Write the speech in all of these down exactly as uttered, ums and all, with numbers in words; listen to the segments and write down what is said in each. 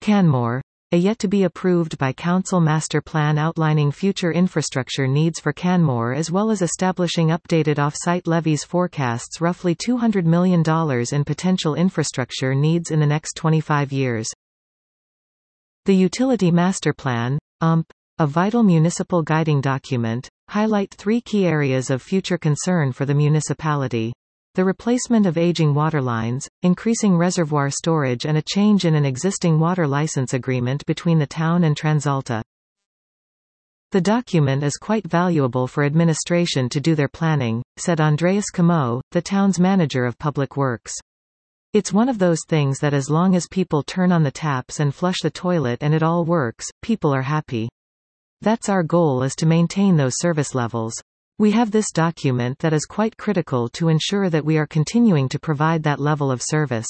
Canmore. A yet-to-be-approved by Council master plan outlining future infrastructure needs for Canmore as well as establishing updated off-site levies forecasts roughly two hundred million dollars in potential infrastructure needs in the next twenty-five years. The Utility Master Plan, U M P, a vital municipal guiding document, highlight three key areas of future concern for the municipality: the replacement of aging water lines, increasing reservoir storage and a change in an existing water license agreement between the town and TransAlta. The document is quite valuable for administration to do their planning, said Andreas Camo, the town's manager of public works. It's one of those things that as long as people turn on the taps and flush the toilet and it all works, people are happy. That's our goal, is to maintain those service levels. We have this document that is quite critical to ensure that we are continuing to provide that level of service.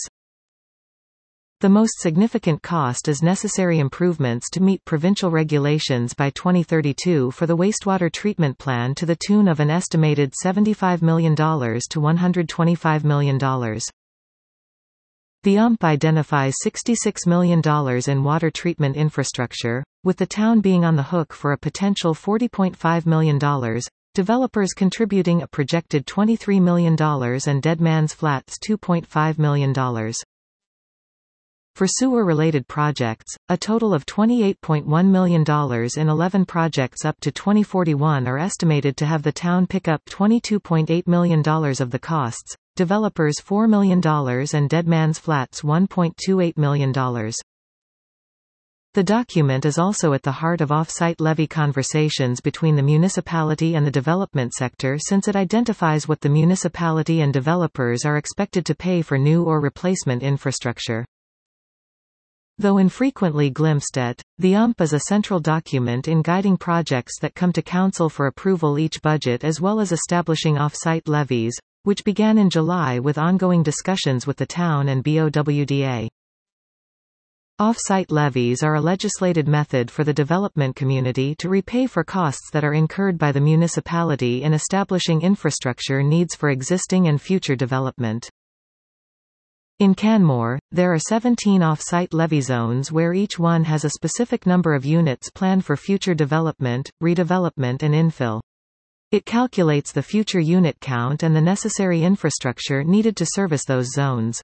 The most significant cost is necessary improvements to meet provincial regulations by twenty thirty-two for the wastewater treatment plan to the tune of an estimated seventy-five million dollars to one hundred twenty-five million dollars. The U M P identifies sixty-six million dollars in water treatment infrastructure, with the town being on the hook for a potential forty point five million dollars. Developers contributing a projected twenty-three million dollars and Deadman's Flats two point five million dollars. For sewer-related projects, a total of twenty-eight point one million dollars in eleven projects up to twenty forty-one are estimated to have the town pick up twenty-two point eight million dollars of the costs, developers four million dollars and Deadman's Flats one point two eight million dollars. The document is also at the heart of off-site levy conversations between the municipality and the development sector, since it identifies what the municipality and developers are expected to pay for new or replacement infrastructure. Though infrequently glimpsed at, the U M P is a central document in guiding projects that come to council for approval each budget, as well as establishing off-site levies, which began in July with ongoing discussions with the town and B O W D A. Off-site levies are a legislated method for the development community to repay for costs that are incurred by the municipality in establishing infrastructure needs for existing and future development. In Canmore, there are seventeen off-site levy zones where each one has a specific number of units planned for future development, redevelopment and infill. It calculates the future unit count and the necessary infrastructure needed to service those zones.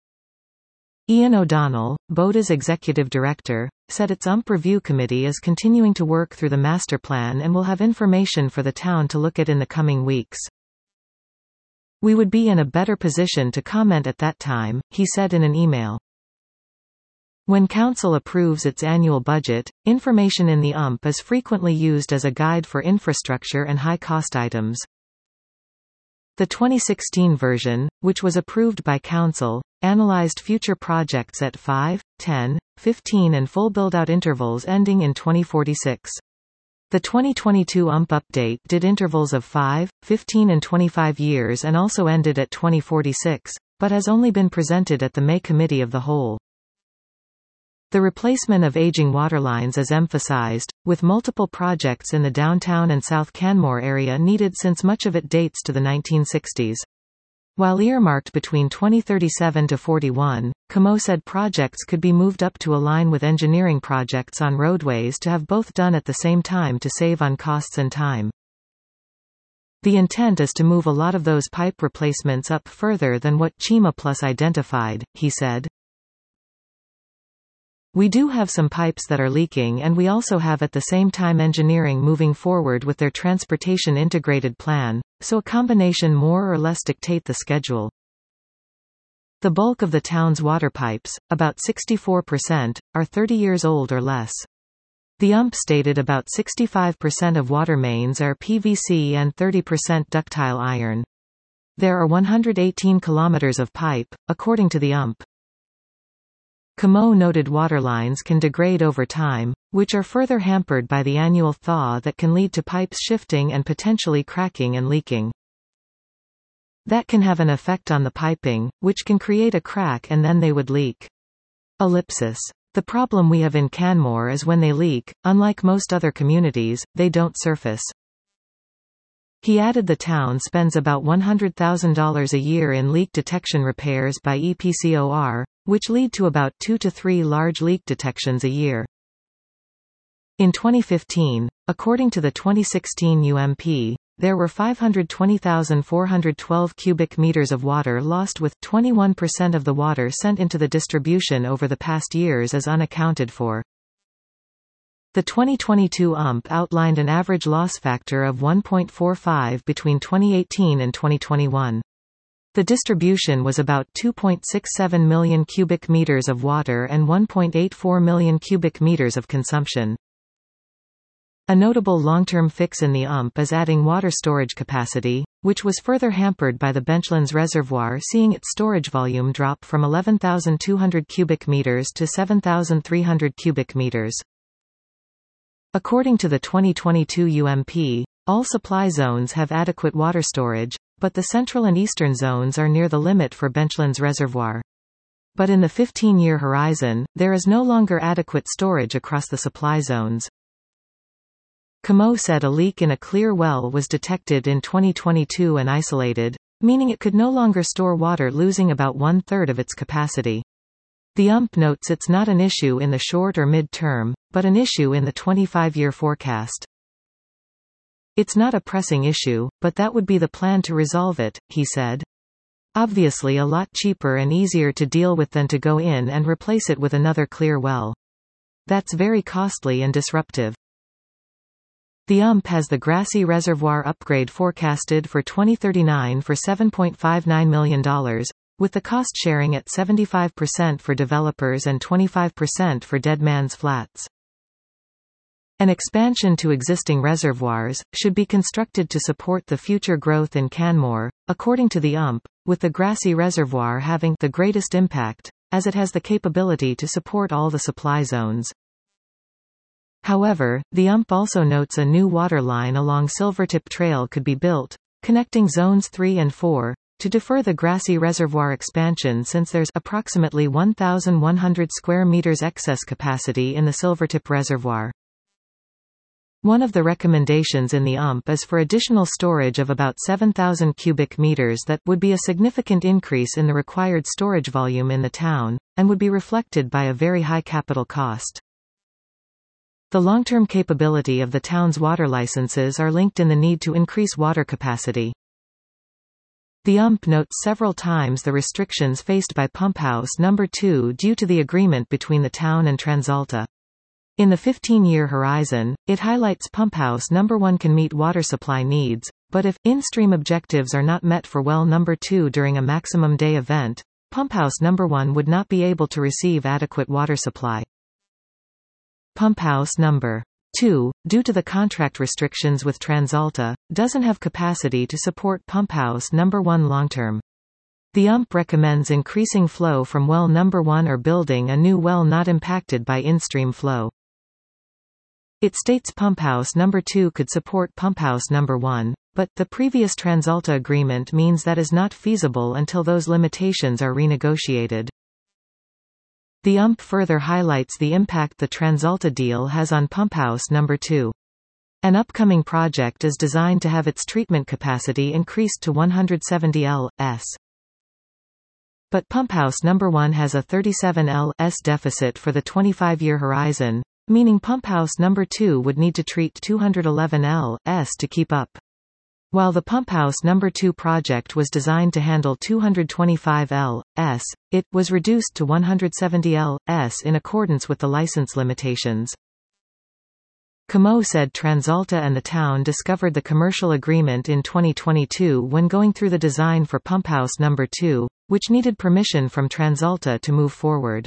Ian O'Donnell, B O D A's executive director, said its U M P review committee is continuing to work through the master plan and will have information for the town to look at in the coming weeks. We would be in a better position to comment at that time, he said in an email. When council approves its annual budget, information in the U M P is frequently used as a guide for infrastructure and high-cost items. The twenty sixteen version, which was approved by council, analyzed future projects at five, ten, fifteen and full build-out intervals ending in twenty forty-six. The twenty twenty-two U M P update did intervals of five, fifteen and twenty-five years and also ended at twenty forty-six, but has only been presented at the May Committee of the Whole. The replacement of aging waterlines is emphasized, with multiple projects in the downtown and South Canmore area needed since much of it dates to the nineteen sixties. While earmarked between twenty thirty-seven to forty-one, Camo said projects could be moved up to align with engineering projects on roadways to have both done at the same time to save on costs and time. The intent is to move a lot of those pipe replacements up further than what Chima Plus identified, he said. We do have some pipes that are leaking, and we also have at the same time engineering moving forward with their transportation integrated plan, so a combination more or less dictate the schedule. The bulk of the town's water pipes, about sixty-four percent, are thirty years old or less. The U M P stated about sixty-five percent of water mains are P V C and thirty percent ductile iron. There are one hundred eighteen kilometers of pipe, according to the U M P. Camo noted waterlines can degrade over time, which are further hampered by the annual thaw that can lead to pipes shifting and potentially cracking and leaking. That can have an effect on the piping, which can create a crack and then they would leak. Ellipsis. The problem we have in Canmore is when they leak, unlike most other communities, they don't surface. He added the town spends about one hundred thousand dollars a year in leak detection repairs by E P C O R, which lead to about two to three large leak detections a year. In twenty fifteen, according to the twenty sixteen U M P, there were five hundred twenty thousand four hundred twelve cubic meters of water lost, with twenty-one percent of the water sent into the distribution over the past years as unaccounted for. The twenty twenty-two U M P outlined an average loss factor of one point four five between twenty eighteen and twenty twenty-one. The distribution was about two point six seven million cubic meters of water and one point eight four million cubic meters of consumption. A notable long-term fix in the U M P is adding water storage capacity, which was further hampered by the Benchlands Reservoir seeing its storage volume drop from eleven thousand two hundred cubic meters to seven thousand three hundred cubic meters. According to the twenty twenty-two U M P, all supply zones have adequate water storage, but the central and eastern zones are near the limit for Benchlands Reservoir. But in the fifteen-year horizon, there is no longer adequate storage across the supply zones. C M O said a leak in a clear well was detected in twenty twenty-two and isolated, meaning it could no longer store water, losing about one-third of its capacity. The U M P notes it's not an issue in the short or mid-term, but an issue in the twenty-five-year forecast. It's not a pressing issue, but that would be the plan to resolve it, he said. Obviously a lot cheaper and easier to deal with than to go in and replace it with another clear well. That's very costly and disruptive. The U M P has the Grassy Reservoir upgrade forecasted for twenty thirty-nine for seven point five nine million dollars, with the cost sharing at seventy-five percent for developers and twenty-five percent for Dead Man's Flats. An expansion to existing reservoirs should be constructed to support the future growth in Canmore, according to the U M P, with the Grassy Reservoir having the greatest impact, as it has the capability to support all the supply zones. However, the U M P also notes a new water line along Silvertip Trail could be built, connecting zones three and four, to defer the Grassy Reservoir expansion since there's approximately one thousand one hundred square meters excess capacity in the Silvertip Reservoir. One of the recommendations in the U M P is for additional storage of about seven thousand cubic meters that would be a significant increase in the required storage volume in the town, and would be reflected by a very high capital cost. The long-term capability of the town's water licenses are linked in the need to increase water capacity. The U M P notes several times the restrictions faced by Pumphouse number two due to the agreement between the town and TransAlta. In the fifteen-year horizon, it highlights Pumphouse number one can meet water supply needs, but if in-stream objectives are not met for well number two during a maximum day event, Pumphouse number one would not be able to receive adequate water supply. Pumphouse number two, due to the contract restrictions with TransAlta, doesn't have capacity to support Pumphouse number one long-term. The U M P recommends increasing flow from well number one or building a new well not impacted by in-stream flow. It states Pumphouse number two could support Pumphouse number one, but the previous TransAlta agreement means that is not feasible until those limitations are renegotiated. The U M P further highlights the impact the TransAlta deal has on Pumphouse number two. An upcoming project is designed to have its treatment capacity increased to one hundred seventy L S. But Pumphouse number one has a thirty-seven L S deficit for the twenty-five-year horizon, meaning Pumphouse number two would need to treat two hundred eleven L S to keep up. While the Pumphouse number two project was designed to handle two hundred twenty-five L S, it was reduced to one hundred seventy L S in accordance with the license limitations. C M O said TransAlta and the town discovered the commercial agreement in twenty twenty-two when going through the design for Pumphouse number two, which needed permission from TransAlta to move forward.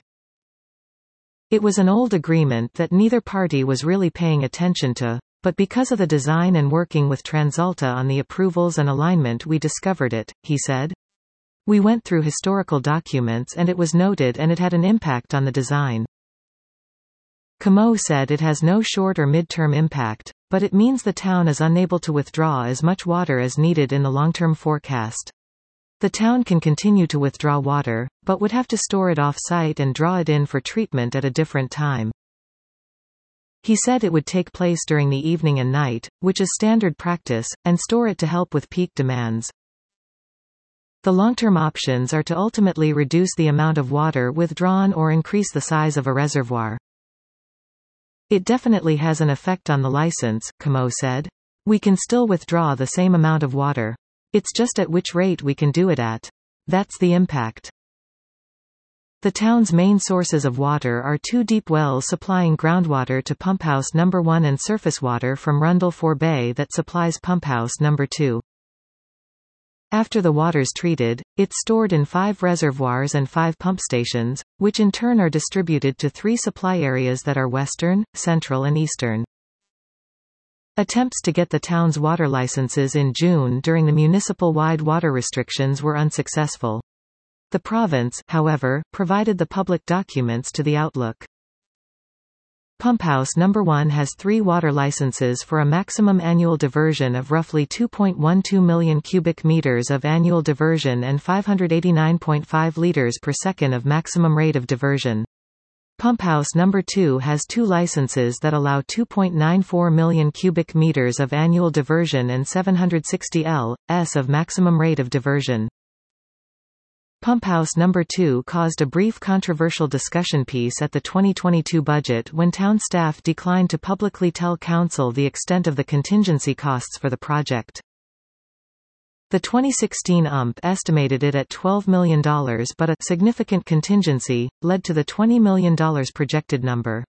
It was an old agreement that neither party was really paying attention to, but because of the design and working with TransAlta on the approvals and alignment we discovered it, he said. We went through historical documents and it was noted and it had an impact on the design. C M O said it has no short or mid-term impact, but it means the town is unable to withdraw as much water as needed in the long-term forecast. The town can continue to withdraw water, but would have to store it off-site and draw it in for treatment at a different time. He said it would take place during the evening and night, which is standard practice, and store it to help with peak demands. The long-term options are to ultimately reduce the amount of water withdrawn or increase the size of a reservoir. It definitely has an effect on the license, Comeau said. We can still withdraw the same amount of water. It's just at which rate we can do it at. That's the impact. The town's main sources of water are two deep wells supplying groundwater to pumphouse number one and surface water from Rundle Bay that supplies pumphouse number two. After the water's treated, it's stored in five reservoirs and five pump stations, which in turn are distributed to three supply areas that are western, central and eastern. Attempts to get the town's water licenses in June during the municipal-wide water restrictions were unsuccessful. The province, however, provided the public documents to the Outlook. Pumphouse number one has three water licenses for a maximum annual diversion of roughly two point one two million cubic meters of annual diversion and five hundred eighty-nine point five liters per second of maximum rate of diversion. Pumphouse number two has two licenses that allow two point nine four million cubic meters of annual diversion and seven hundred sixty liters per second of maximum rate of diversion. Pumphouse number two caused a brief controversial discussion piece at the twenty twenty-two budget when town staff declined to publicly tell council the extent of the contingency costs for the project. The twenty sixteen U M P estimated it at twelve million dollars, but a significant contingency led to the twenty million dollars projected number.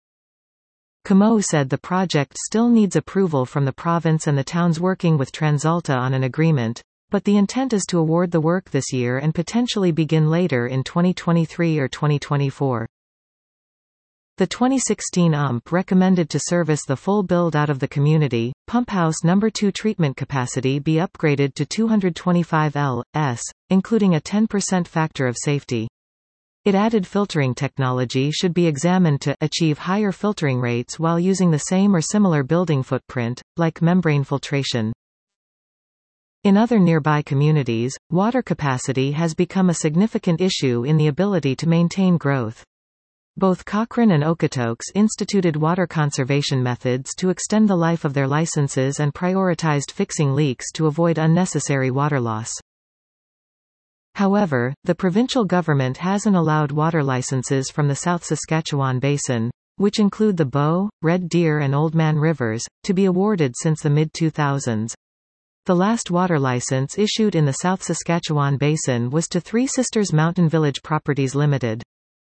Comeau said the project still needs approval from the province and the town's working with TransAlta on an agreement, but the intent is to award the work this year and potentially begin later in twenty twenty-three or twenty twenty-four. The twenty sixteen U M P recommended to service the full build-out of the community, pumphouse number two treatment capacity be upgraded to two hundred twenty-five liters per second, including a ten percent factor of safety. It added filtering technology should be examined to achieve higher filtering rates while using the same or similar building footprint, like membrane filtration. In other nearby communities, water capacity has become a significant issue in the ability to maintain growth. Both Cochrane and Okotoks instituted water conservation methods to extend the life of their licenses and prioritized fixing leaks to avoid unnecessary water loss. However, the provincial government hasn't allowed water licenses from the South Saskatchewan Basin, which include the Bow, Red Deer and Oldman Rivers, to be awarded since the mid two thousands. The last water license issued in the South Saskatchewan Basin was to Three Sisters Mountain Village Properties Limited.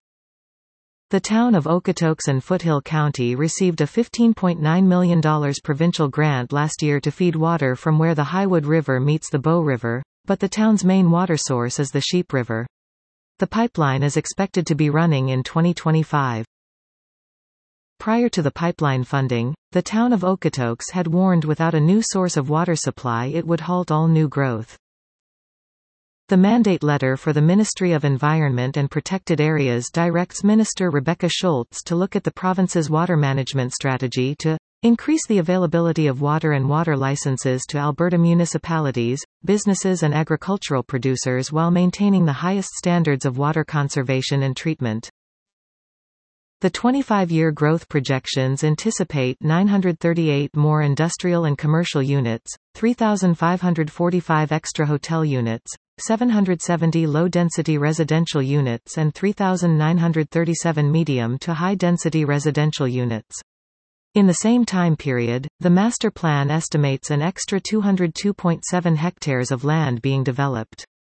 The town of Okotoks and Foothill County received a fifteen point nine million dollars provincial grant last year to feed water from where the Highwood River meets the Bow River, but the town's main water source is the Sheep River. The pipeline is expected to be running in twenty twenty-five. Prior to the pipeline funding, the town of Okotoks had warned without a new source of water supply it would halt all new growth. The mandate letter for the Ministry of Environment and Protected Areas directs Minister Rebecca Schultz to look at the province's water management strategy to increase the availability of water and water licenses to Alberta municipalities, businesses and agricultural producers while maintaining the highest standards of water conservation and treatment. The twenty-five-year growth projections anticipate nine hundred thirty-eight more industrial and commercial units, three thousand five hundred forty-five extra hotel units, seven hundred seventy low-density residential units and three thousand nine hundred thirty-seven medium to high-density residential units. In the same time period, the master plan estimates an extra two hundred two point seven hectares of land being developed.